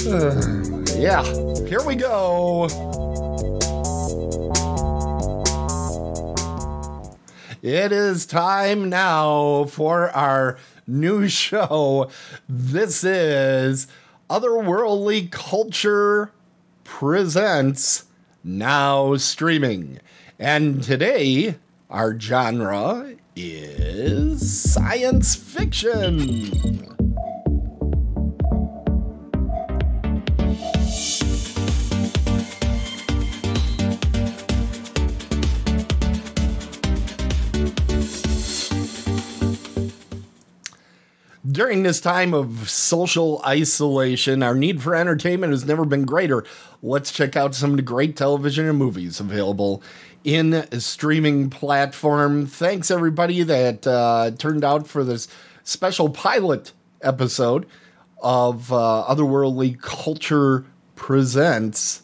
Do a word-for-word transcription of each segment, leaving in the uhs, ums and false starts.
Uh, yeah, here we go. It is time now for our new show. This is Otherworldly Culture Presents Now Streaming. And today, our genre is science fiction. During this time of social isolation, our need for entertainment has never been greater. Let's check out some of the great television and movies available in a streaming platform. Thanks, everybody that uh, turned out for this special pilot episode of uh, Otherworldly Culture Presents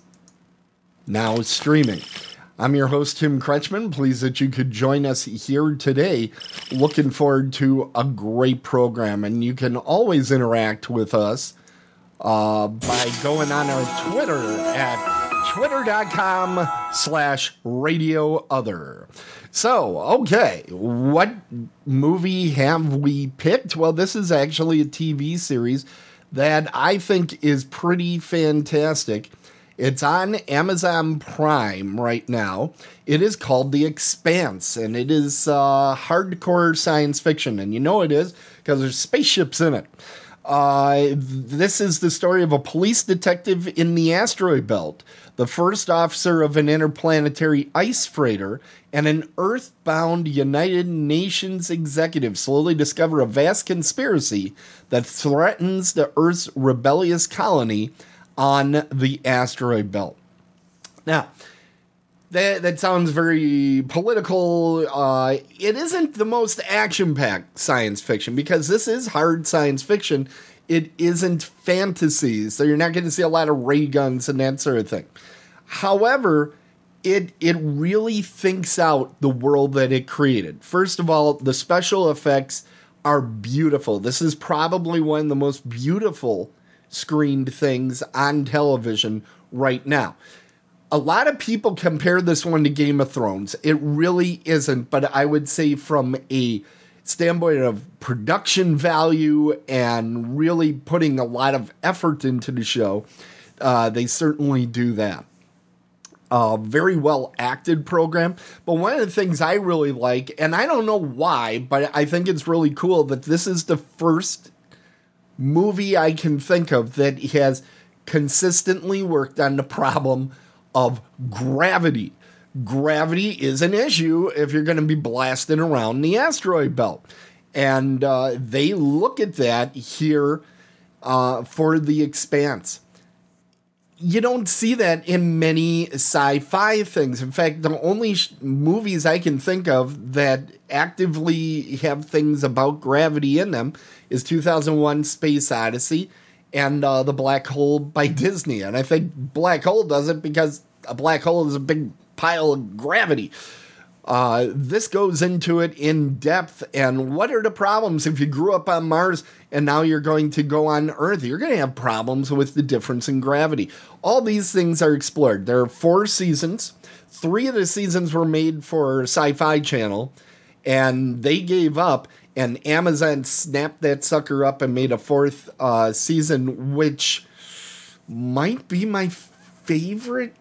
Now Streaming. I'm your host, Tim Kretschmann. Pleased that you could join us here today. Looking forward to a great program. And you can always interact with us uh, by going on our Twitter at twitter.com slash radio other. So, okay, what movie have we picked? Well, this is actually a T V series that I think is pretty fantastic. It's on Amazon Prime right now. It is called The Expanse, and it is uh, hardcore science fiction. And you know it is because there's spaceships in it. Uh, this is the story of a police detective in the asteroid belt, the first officer of an interplanetary ice freighter, and an earthbound United Nations executive slowly discover a vast conspiracy that threatens the Earth's rebellious colony on the asteroid belt. Now, that that sounds very political. Uh, it isn't the most action-packed science fiction because this is hard science fiction. It isn't fantasy, so you're not going to see a lot of ray guns and that sort of thing. However, it it really thinks out the world that it created. First of all, the special effects are beautiful. This is probably one of the most beautiful screened things on television right now. A lot of people compare this one to Game of Thrones. It really isn't, but I would say from a standpoint of production value and really putting a lot of effort into the show, uh, they certainly do that. Uh, very well acted program. But one of the things I really like, and I don't know why, but I think it's really cool that this is the first movie I can think of that has consistently worked on the problem of gravity. Gravity is an issue if you're going to be blasting around the asteroid belt. And uh, they look at that here uh, for The Expanse. You don't see that in many sci-fi things. In fact, the only sh- movies I can think of that actively have things about gravity in them is two thousand one Space Odyssey and uh, The Black Hole by Disney. And I think Black Hole does it because a black hole is a big pile of gravity. Uh, this goes into it in depth. And what are the problems if you grew up on Mars and now you're going to go on Earth? You're going to have problems with the difference in gravity. All these things are explored. There are four seasons. Three of the seasons were made for Sci-Fi Channel, and they gave up. And Amazon snapped that sucker up and made a fourth uh, season, which might be my favorite.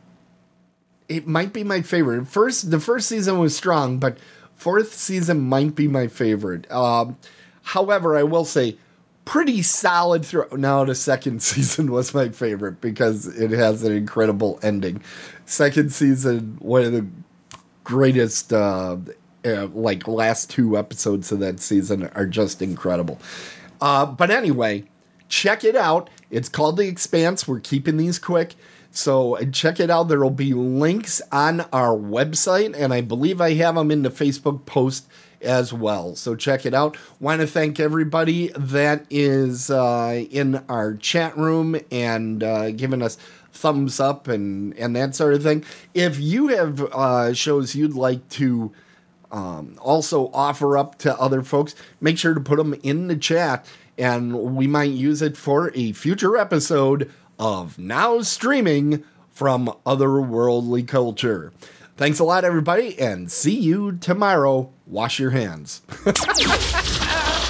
It might be my favorite. First, the first season was strong, but fourth season might be my favorite. Um, however, I will say, pretty solid through. Now, the second season was my favorite because it has an incredible ending. Second season, one of the greatest. Uh, Uh, like last two episodes of that season are just incredible. Uh, but anyway, check it out. It's called The Expanse. We're keeping these quick. So check it out. There will be links on our website, and I believe I have them in the Facebook post as well. So check it out. Want to thank everybody that is uh, in our chat room and uh, giving us thumbs up and, and that sort of thing. If you have uh, shows you'd like to Um, also offer up to other folks, make sure to put them in the chat, and we might use it for a future episode of Now Streaming from Otherworldly Culture. Thanks a lot, everybody, and see you tomorrow. Wash your hands.